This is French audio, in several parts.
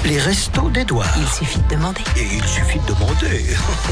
Les restos d'Édouard. Il suffit de demander. Et il suffit de demander.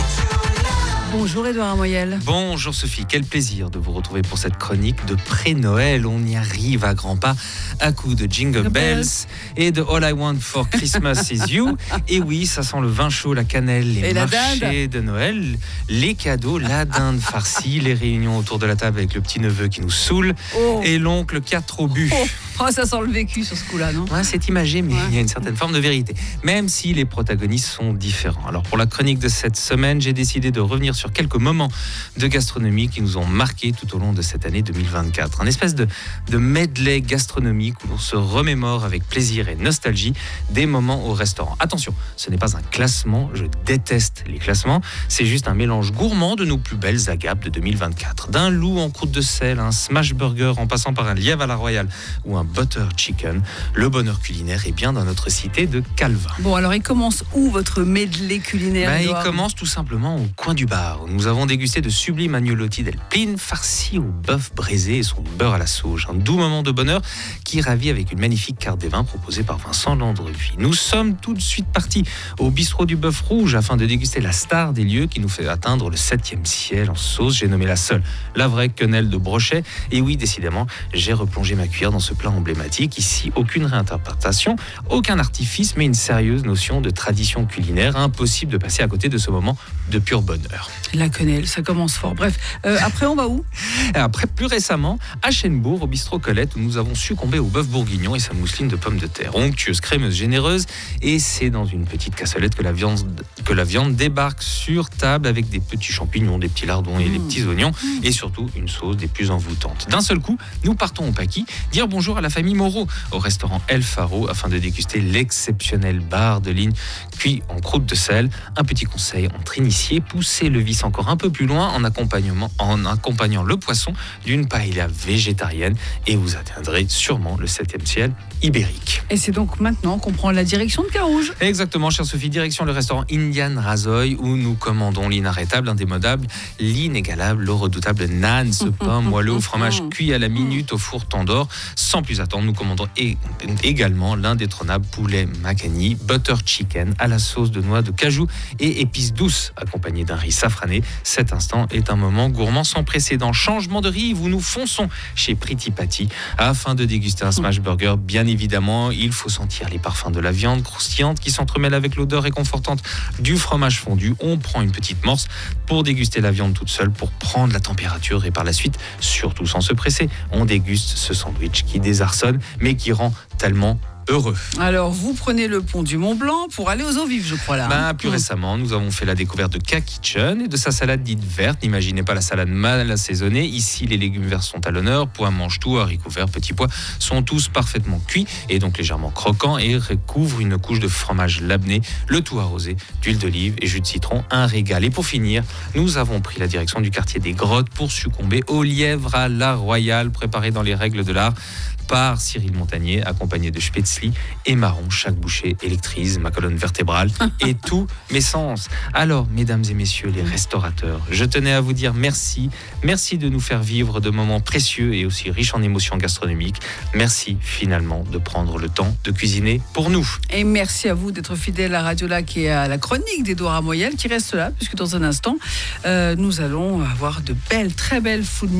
Bonjour Édouard Amoyel. Bonjour Sophie, quel plaisir de vous retrouver pour cette chronique de pré-Noël. On y arrive à grands pas à coups de Jingle Bells et de All I Want for Christmas is You. Et oui, ça sent le vin chaud, la cannelle, les marchés de Noël, les cadeaux, la dinde farcie, les réunions autour de la table avec le petit-neveu qui nous saoule et l'oncle qui a trop bu. Oh, ça sent le vécu sur ce coup-là, non ? Ouais, c'est imagé, mais il y a une certaine forme de vérité, même si les protagonistes sont différents. Alors pour la chronique de cette semaine, j'ai décidé de revenir sur quelques moments de gastronomie qui nous ont marqués tout au long de cette année 2024. Un espèce de medley gastronomique où l'on se remémore avec plaisir et nostalgie des moments au restaurant. Attention, ce n'est pas un classement, je déteste les classements, c'est juste un mélange gourmand de nos plus belles agapes de 2024. D'un loup en croûte de sel, un smash burger en passant par un lièvre à la royale ou un butter chicken, le bonheur culinaire est bien dans notre cité de Calvin. Bon, alors il commence où votre medley culinaire ? Il commence tout simplement au coin du bar. Nous avons dégusté de sublimes agnolotti del Plin farcis au bœuf braisé et son beurre à la sauge. Un doux moment de bonheur qui ravit avec une magnifique carte des vins proposée par Vincent Landrevuis. Nous sommes tout de suite partis au bistrot du Bœuf Rouge afin de déguster la star des lieux qui nous fait atteindre le 7e ciel en sauce. J'ai nommé la seule, la vraie quenelle de brochet. Et oui, décidément, j'ai replongé ma cuillère dans ce plat emblématique. Ici, aucune réinterprétation, aucun artifice, mais une sérieuse notion de tradition culinaire. Impossible de passer à côté de ce moment de pur bonheur. La quenelle, ça commence fort. Bref, après on va où ? Après, plus récemment, à Chennebourg, au bistrot Colette, où nous avons succombé au bœuf bourguignon et sa mousseline de pommes de terre. Onctueuse, crémeuse, généreuse. Et c'est dans une petite cassolette que la viande débarque sur table avec des petits champignons, des petits lardons et des petits oignons. Et surtout, une sauce des plus envoûtantes. D'un seul coup, nous partons au Paquis, dire bonjour à la famille Moreau, au restaurant El Faro, afin de déguster l'exceptionnel bar de ligne cuit en croûte de sel. Un petit conseil entre initiés, poussez le vice encore un peu plus loin en accompagnant le poisson d'une paella végétarienne et vous atteindrez sûrement le 7e ciel ibérique. Et c'est donc maintenant qu'on prend la direction de Carouge. Exactement, chère Sophie, direction le restaurant Indian Razoy où nous commandons l'inarrêtable, indémodable, l'inégalable, le redoutable nan, ce pain moelleux au fromage cuit à la minute au four tandoor. Sans plus attendre, nous commandons également l'indétrônable poulet macani, butter chicken à la sauce de noix de cajou et épices douces accompagné d'un riz safrané. Cet instant est un moment gourmand sans précédent. Changement de riz, où nous fonçons chez Pretty Patty afin de déguster un smash burger. Bien évidemment, il faut sentir les parfums de la viande croustillante qui s'entremêlent avec l'odeur réconfortante du fromage fondu. On prend une petite morse pour déguster la viande toute seule, pour prendre la température et par la suite, surtout sans se presser, on déguste ce sandwich qui désarçonne mais qui rend tellement heureux. Alors, vous prenez le pont du Mont Blanc pour aller aux eaux vives, je crois, là. Plus récemment, nous avons fait la découverte de K-Kitchen et de sa salade dite verte. N'imaginez pas la salade mal assaisonnée. Ici, les légumes verts sont à l'honneur. Pois, mange-tout, haricots verts, petits pois sont tous parfaitement cuits et donc légèrement croquants et recouvrent une couche de fromage labné, le tout arrosé d'huile d'olive et jus de citron. Un régal. Et pour finir, nous avons pris la direction du quartier des Grottes pour succomber au lièvre à la royale, préparé dans les règles de l'art par Cyril Montagnier, accompagné de spätzli et marron. Chaque bouchée électrise ma colonne vertébrale et tous mes sens. Alors, mesdames et messieurs les restaurateurs, je tenais à vous dire merci. Merci de nous faire vivre de moments précieux et aussi riches en émotions gastronomiques. Merci finalement de prendre le temps de cuisiner pour nous. Et merci à vous d'être fidèles à Radio Lac et à la chronique d'Édouard Amoyel qui reste là, puisque dans un instant, nous allons avoir de belles, très belles food